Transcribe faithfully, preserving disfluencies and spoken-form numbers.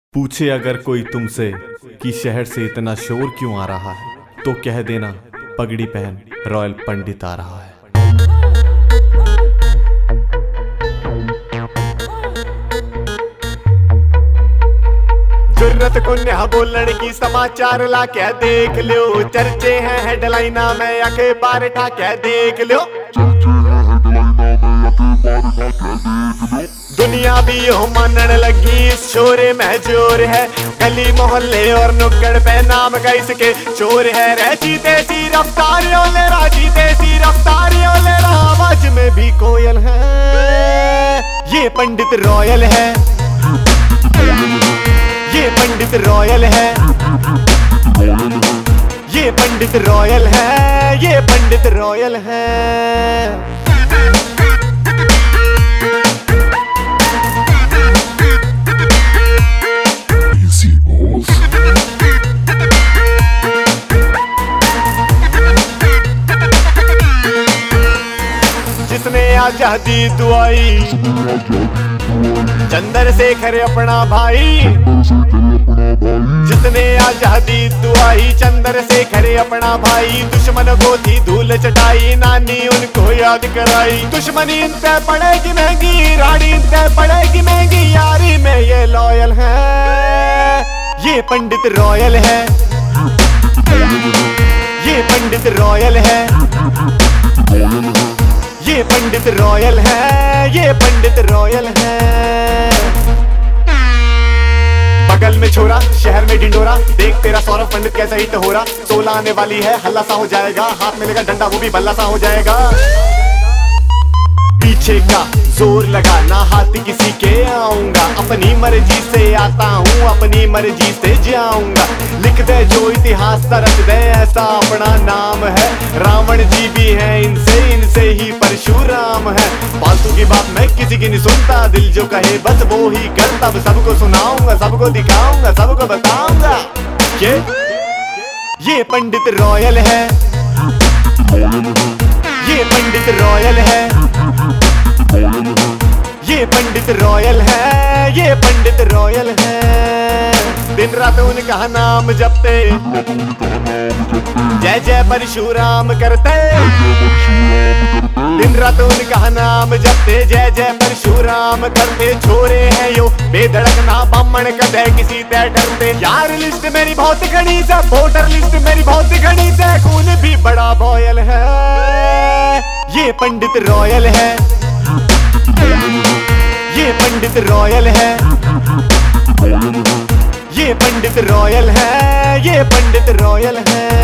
पूछे अगर कोई तुमसे कि शहर से इतना शोर क्यों आ रहा है, तो कह देना पगड़ी पहन रॉयल पंडित आ रहा है। जरूरत को नया बोलने की समाचार ला क्या देख लो, चर्चे हैं हेडलाइना में अखबार उठा क्या देख लो। दुनिया भी हो मानने लगी इस शोरे में जोर है, गली मोहल्ले और नुक्कड़ पे नाम का इसके चोर है। रहती तेजी रफ्तारियों ले राजी तेजी रफ्तारियों ले आवाज में भी कोयल है। ये पंडित रॉयल है, ये पंडित रॉयल है, ये पंडित रॉयल है, ये पंडित रॉयल है। जिसने आजादी दुआई चंद्रशेखर अपना भाई, जिसने आजादी दुआई चंद्रशेखर अपना भाई। दुश्मन को थी धूल चटाई नानी उनको याद कराई। दुश्मनी इन पे पड़ेगी महंगी रानी इन पे पड़ेगी महंगी, यारी में ये लॉयल है। ये पंडित रॉयल है, ये पंडित रॉयल है, ये पंडित रॉयल है, ये पंडित रॉयल है। बगल में छोरा शहर में डिंडोरा, देख तेरा सौरभ पंडित कैसा हिट हो रहा। सोलह आने वाली है हल्ला सा हो जाएगा, हाथ में लेगा डंडा वो भी बल्ला सा हो जाएगा। पीछे का जोर लगा ना हाथ किसी के आऊंगा, अपनी मर्जी से आता हूँ अपनी मर्जी से जाऊंगा। लिख दे जो इतिहास तरस दे ऐसा अपना नाम है। रावण जी भी है इनसे इनसे ही परशुराम है। फालतू की बात मैं किसी की नहीं सुनता, दिल जो कहे बस वो ही करता। सबको सुनाऊंगा सबको दिखाऊंगा सबको बताऊंगा। ये ये पंडित रॉयल है, ये पंडित रॉयल है, ये पंडित रॉयल है, ये पंडित रॉयल है। दिन रात उनका नाम जपते जय जय परशुराम करते, दिन रात उनका नाम जपते जय जय परशुराम करते। छोरे हैं यो बेधड़क ना बामण कदे किसी ते डरते। यार लिस्ट मेरी बहुत घनी से, वोटर लिस्ट मेरी बहुत घनी से, खून भी बड़ा बॉयल है। ये पंडित रॉयल है, ये पंडित रॉयल है, ये पंडित रॉयल है, ये पंडित रॉयल है।